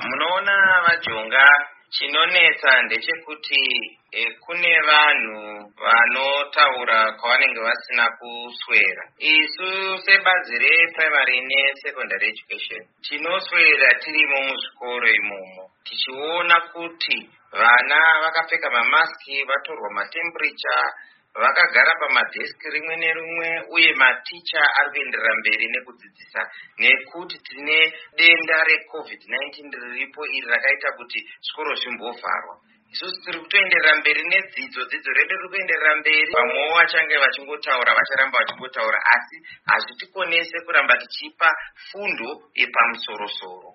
Munoona vaJonga, chinonetsa ndechekuti kune vanhu vanotaura kwavanenge vasina kuswera. Isu sebazi reprimary nesecondary education tinoswera tirimo muzvikoro imomo tichiona kuti vana vakapfeka mamaski, vatorwa matemperature, vakagara pamadheski rimwe nerimwe, uye maticha ari kuenderera mberi nekudzidzisa nekuti tine denda reCovid-19 riripo iri rakaita kuti zvikoro zvimbovharwa. Isusu tiri kutoenderera mberi nedzidzo, dzidzo redu riri kuenderera mberi. Vamwewo vachange vachingotaura vacharamba vachingotaura, asi hazvitikonese kuramba tichipa fundo yepamusoro-soro.